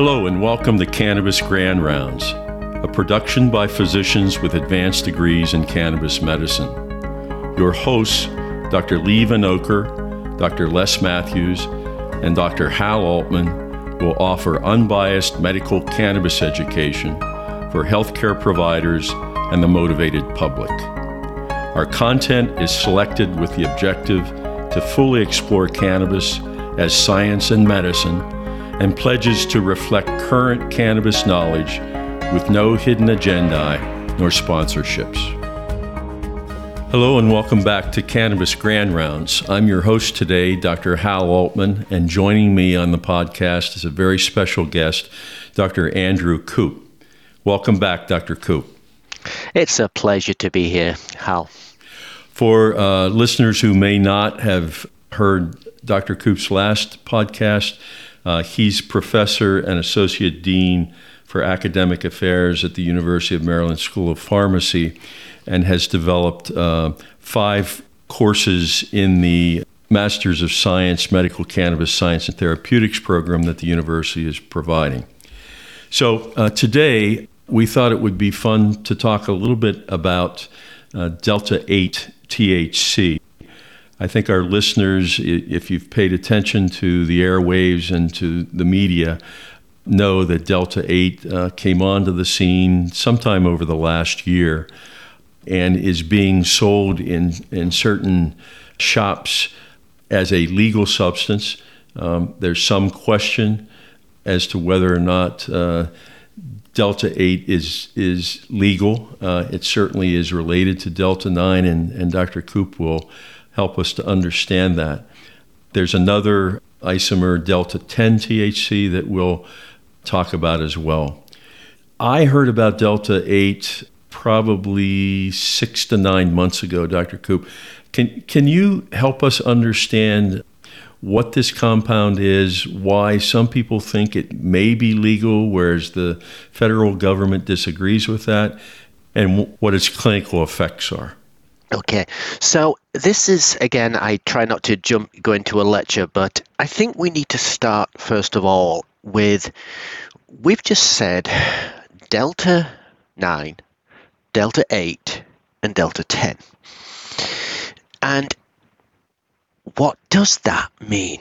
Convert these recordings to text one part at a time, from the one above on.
Hello and welcome to Cannabis Grand Rounds, a production by physicians with advanced degrees in cannabis medicine. Your hosts, Dr. Lee Vanoker, Dr. Les Matthews, and Dr. Hal Altman will offer unbiased medical cannabis education for healthcare providers and the motivated public. Our content is selected with the objective to fully explore cannabis as science and medicine and pledges to reflect current cannabis knowledge with no hidden agenda nor sponsorships. Hello and welcome back to Cannabis Grand Rounds. I'm your host today, Dr. Hal Altman, and joining me on the podcast is a very special guest, Dr. Andrew Koop. Welcome back, Dr. Koop. It's a pleasure to be here, Hal. For listeners who may not have heard Dr. Koop's last podcast, he's professor and associate dean for academic affairs at the University of Maryland School of Pharmacy and has developed 5 courses in the Masters of Science, Medical Cannabis Science and Therapeutics program that the university is providing. So today, we thought it would be fun to talk a little bit about Delta 8 THC. I think our listeners, if you've paid attention to the airwaves and to the media, know that Delta 8 came onto the scene sometime over the last year and is being sold in certain shops as a legal substance. There's some question as to whether or not Delta 8 is legal. It certainly is related to Delta 9, and Dr. Koop will help us to understand that. There's another isomer, Delta 10 THC, that we'll talk about as well. I heard about Delta 8 probably 6 to 9 months ago, Dr. Koop. Can you help us understand what this compound is, why some people think it may be legal, whereas the federal government disagrees with that, and what its clinical effects are? Okay, so this is, again, I try not to go into a lecture, but I think we need to start, first of all, with, we've just said Delta 9, Delta 8, and Delta 10. And what does that mean?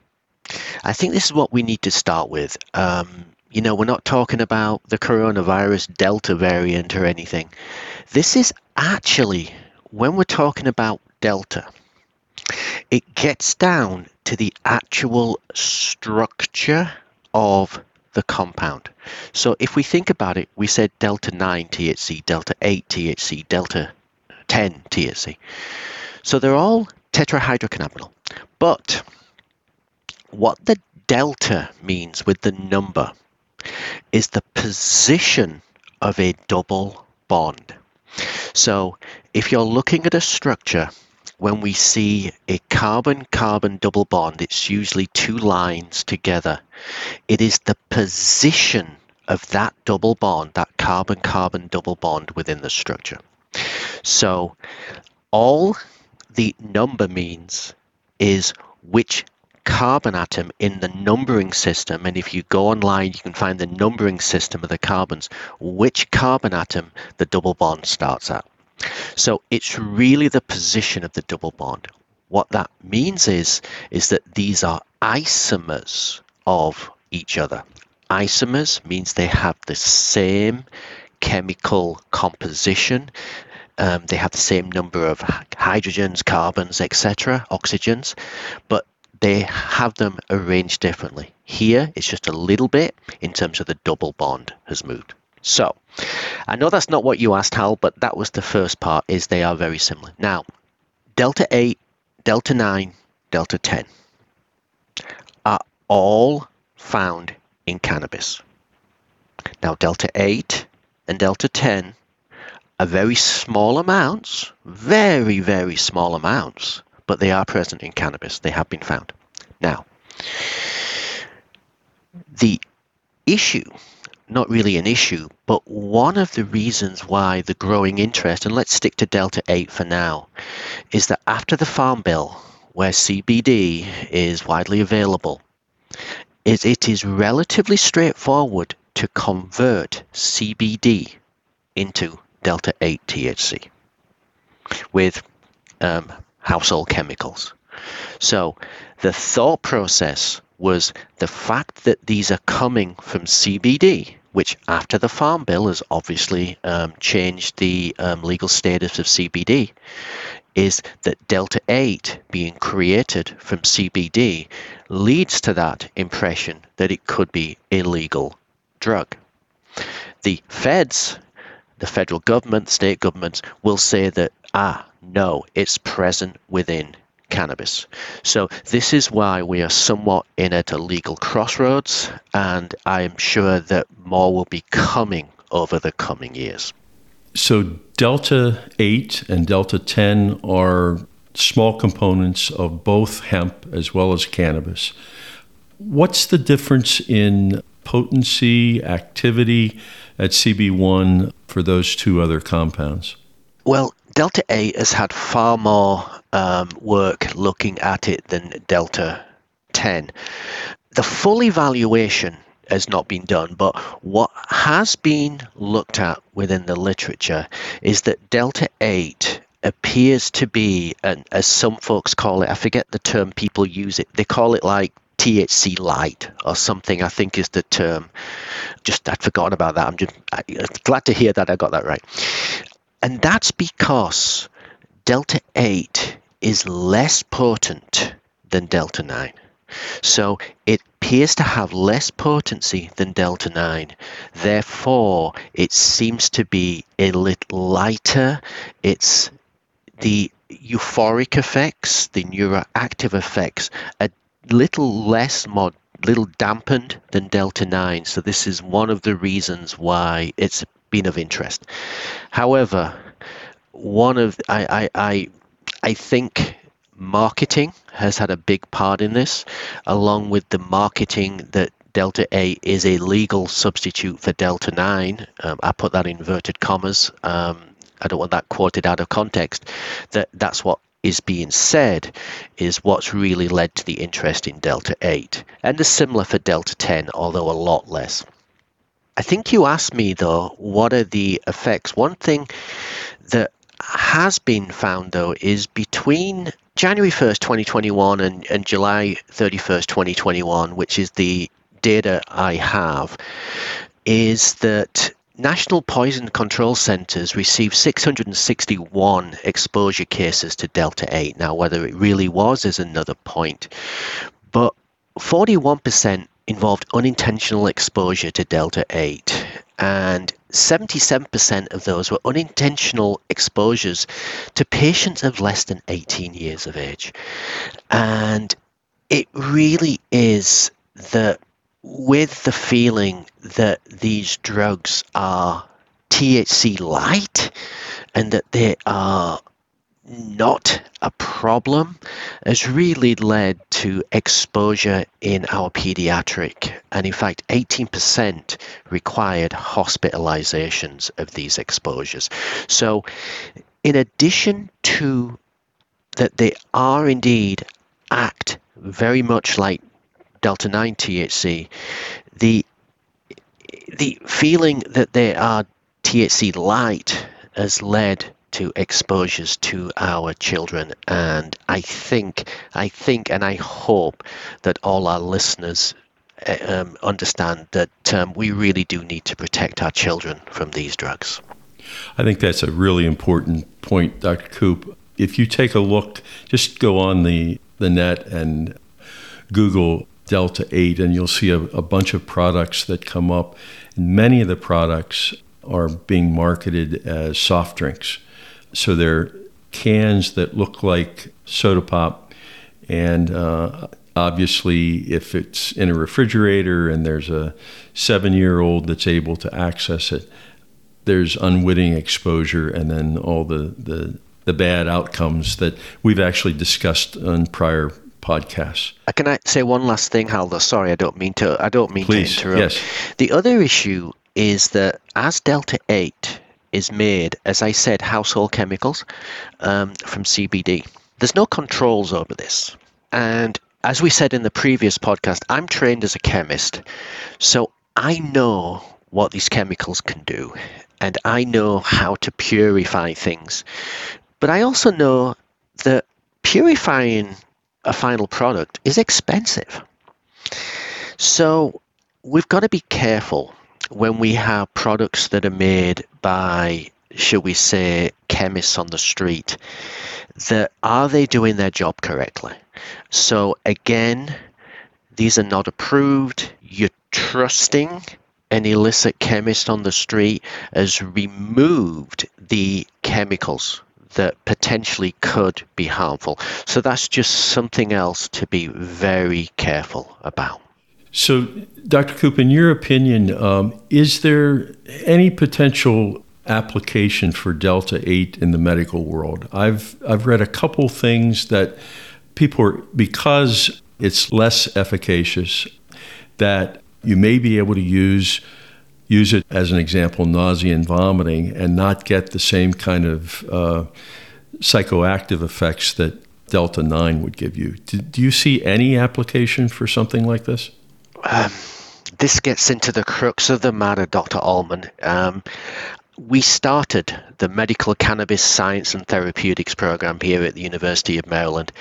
I think this is what we need to start with. We're not talking about the coronavirus Delta variant or anything. This is actually, when we're talking about Delta, it gets down to the actual structure of the compound. So if we think about it, we said Delta 9 THC, Delta 8 THC, Delta 10 THC. So they're all tetrahydrocannabinol. But what the delta means with the number is the position of a double bond. So if you're looking at a structure, when we see a carbon-carbon double bond, it's usually 2 lines together. It is the position of that double bond, that carbon-carbon double bond within the structure. So all the number means is which carbon atom in the numbering system, and if you go online you can find the numbering system of the carbons, which carbon atom the double bond starts at. So it's really the position of the double bond. What that means is that these are isomers of each other. Isomers means they have the same chemical composition. They have the same number of hydrogens, carbons, etc., oxygens, but they have them arranged differently. Here, it's just a little bit in terms of the double bond has moved. So, I know that's not what you asked, Hal, but that was the first part, is they are very similar. Now, Delta 8, Delta 9, Delta 10 are all found in cannabis. Now, Delta 8 and Delta 10 are very small amounts, very, very small amounts, but they are present in cannabis. They have been found. Now, the issue, not really an issue, but one of the reasons why the growing interest, and let's stick to Delta 8 for now, is that after the Farm Bill, where CBD is widely available, is it is relatively straightforward to convert CBD into Delta 8 THC with household chemicals. So the thought process was the fact that these are coming from CBD, which after the Farm Bill has obviously changed the legal status of CBD, is that Delta 8 being created from CBD leads to that impression that it could be a legal drug. The feds, the federal government, state governments will say that, no, it's present within cannabis. So this is why we are somewhat in at a legal crossroads, and I am sure that more will be coming over the coming years. So Delta 8 and Delta 10 are small components of both hemp as well as cannabis. What's the difference in potency, activity at CB1 for those two other compounds? Well, Delta 8 has had far more work looking at it than Delta 10. The full evaluation has not been done, but what has been looked at within the literature is that Delta 8 appears to be, and as some folks call it, I forget the term people use it, they call it like THC light or something, I think is the term. I'd forgotten about that. I'm glad to hear that I got that right. And that's because Delta 8 is less potent than Delta 9. So it appears to have less potency than Delta 9. Therefore, it seems to be a little lighter. It's the euphoric effects, the neuroactive effects, a little little dampened than Delta 9. So this is one of the reasons why it's been of interest. However, I think marketing has had a big part in this, along with the marketing that Delta 8 is a legal substitute for Delta 9. I put that in inverted commas. I don't want that quoted out of context. That's what is being said is what's really led to the interest in Delta 8. And it's similar for Delta 10, although a lot less. I think you asked me, though, what are the effects? One thing that has been found, though, is between January 1st, 2021 and July 31st, 2021, which is the data I have, is that National Poison Control Centers received 661 exposure cases to Delta 8. Now, whether it really was is another point. But 41% involved unintentional exposure to Delta 8. And 77% of those were unintentional exposures to patients of less than 18 years of age. And it really is that with the feeling that these drugs are THC light and that they are not a problem has really led to exposure in our pediatric, and in fact 18% required hospitalizations of these exposures. So in addition to that, they are indeed act very much like Delta 9 THC, the feeling that they are THC light has led to exposures to our children, and I think and I hope that all our listeners understand that we really do need to protect our children from these drugs. I think that's a really important point, Dr. Koop. If you take a look, just go on the net and Google Delta 8 and you'll see a bunch of products that come up. And many of the products are being marketed as soft drinks. So they're cans that look like soda pop, and obviously if it's in a refrigerator and there's a 7-year-old that's able to access it, there's unwitting exposure and then all the bad outcomes that we've actually discussed on prior podcasts. Can I say one last thing, Halder? Sorry, I don't mean to interrupt. Yes. The other issue is that as Delta 8 is made, as I said, household chemicals from CBD. There's no controls over this. And as we said in the previous podcast, I'm trained as a chemist, so I know what these chemicals can do, and I know how to purify things. But I also know that purifying a final product is expensive. So we've got to be careful when we have products that are made by, shall we say, chemists on the street, that are they doing their job correctly? So again, these are not approved. You're trusting an illicit chemist on the street has removed the chemicals that potentially could be harmful. So that's just something else to be very careful about. So, Dr. Koop, in your opinion, is there any potential application for Delta 8 in the medical world? I've read a couple things that people are, because it's less efficacious, that you may be able to use it as an example, nausea and vomiting, and not get the same kind of psychoactive effects that Delta 9 would give you. Do you see any application for something like this? This gets into the crux of the matter, Dr. Allman. We started the Medical Cannabis Science and Therapeutics program here at the University of Maryland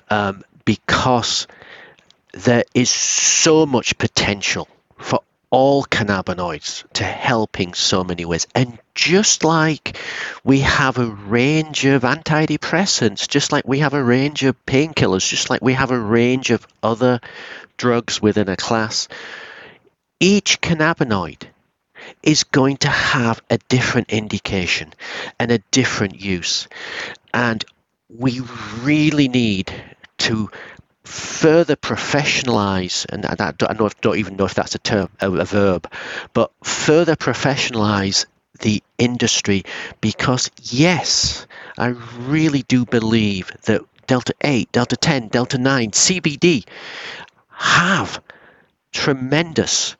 because there is so much potential for all cannabinoids to help in so many ways. And just like we have a range of antidepressants, just like we have a range of painkillers, just like we have a range of other drugs within a class, each cannabinoid is going to have a different indication and a different use. And we really need to further professionalize, and I don't even know if that's a term, a verb, but further professionalize the industry, because yes, I really do believe that Delta 8, Delta 10, Delta 9, CBD have tremendous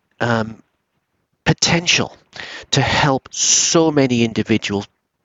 potential to help so many individuals,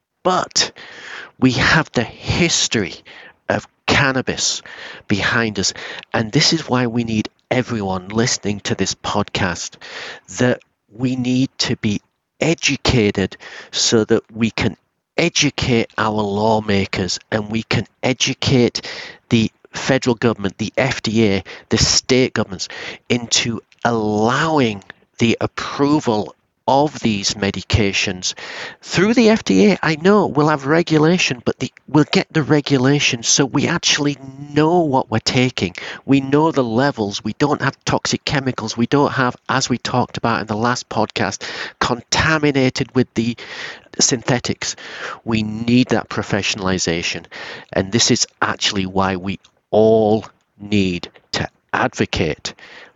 but we have the history of cannabis behind us, and this is why we need everyone listening to this podcast, that we need to be educated so that we can educate our lawmakers and we can educate the federal government, the FDA, the state governments into allowing the approval of these medications through the FDA. I know we'll have regulation, but we'll get the regulation so we actually know what we're taking. We know the levels. We don't have toxic chemicals. We don't have, as we talked about in the last podcast, contaminated with the synthetics. We need that professionalization. And this is actually why we all need to advocate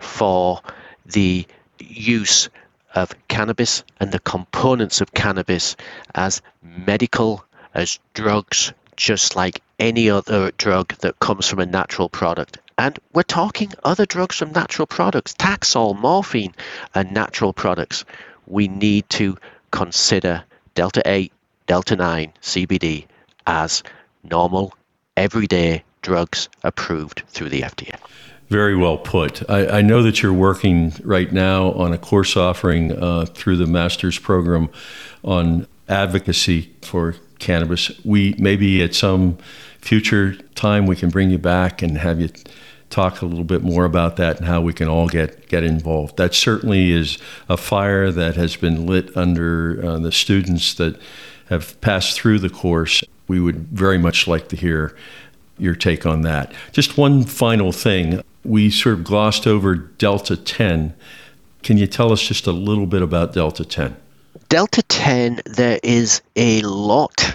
for the use of cannabis and the components of cannabis as medical, as drugs, just like any other drug that comes from a natural product. And we're talking other drugs from natural products. Taxol, morphine are natural products. We need to consider Delta 8, Delta 9, CBD as normal, everyday drugs approved through the FDA. Very well put. I know that you're working right now on a course offering through the master's program on advocacy for cannabis. We maybe at some future time we can bring you back and have you talk a little bit more about that and how we can all get involved. That certainly is a fire that has been lit under the students that have passed through the course. We would very much like to hear your take on that. Just one final thing. We sort of glossed over Delta 10. Can you tell us just a little bit about Delta 10? Delta 10, there is a lot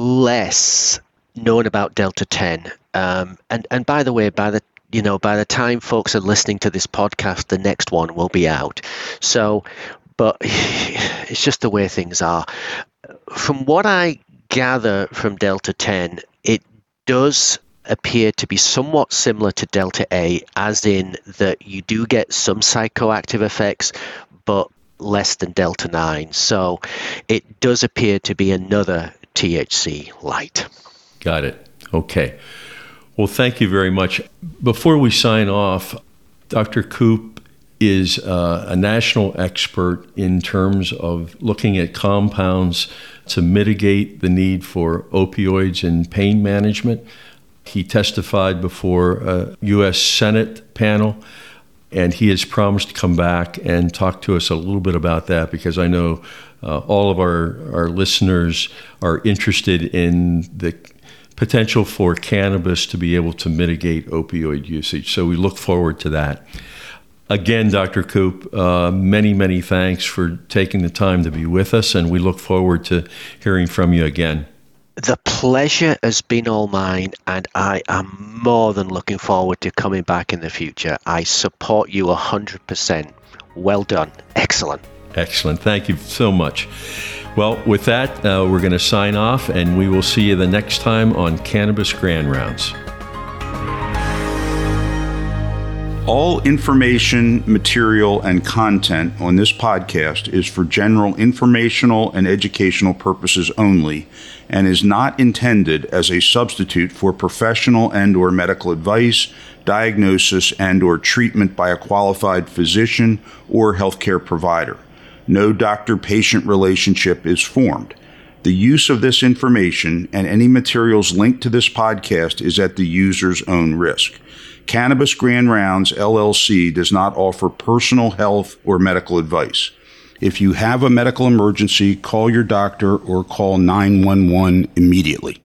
less known about Delta 10. And by the way, by the time folks are listening to this podcast, the next one will be out. So, but it's just the way things are. From what I gather from Delta 10, it does appear to be somewhat similar to Delta 8, as in that you do get some psychoactive effects, but less than Delta 9. So it does appear to be another THC light. Got it. Okay. Well, thank you very much. Before we sign off, Dr. Koop is a national expert in terms of looking at compounds to mitigate the need for opioids in pain management. He testified before a U.S. Senate panel, and he has promised to come back and talk to us a little bit about that, because I know all of our listeners are interested in the potential for cannabis to be able to mitigate opioid usage. So we look forward to that. Again, Dr. Koop, many, many thanks for taking the time to be with us, and we look forward to hearing from you again. The pleasure has been all mine, and I am more than looking forward to coming back in the future. I support you 100%. Well done. Excellent. Excellent. Thank you so much. Well, with that, we're going to sign off, and we will see you the next time on Cannabis Grand Rounds. All information, material, and content on this podcast is for general informational and educational purposes only, and is not intended as a substitute for professional and/or medical advice, diagnosis, and/or treatment by a qualified physician or healthcare provider. No doctor-patient relationship is formed. The use of this information and any materials linked to this podcast is at the user's own risk. Cannabis Grand Rounds, LLC does not offer personal health or medical advice. If you have a medical emergency, call your doctor or call 911 immediately.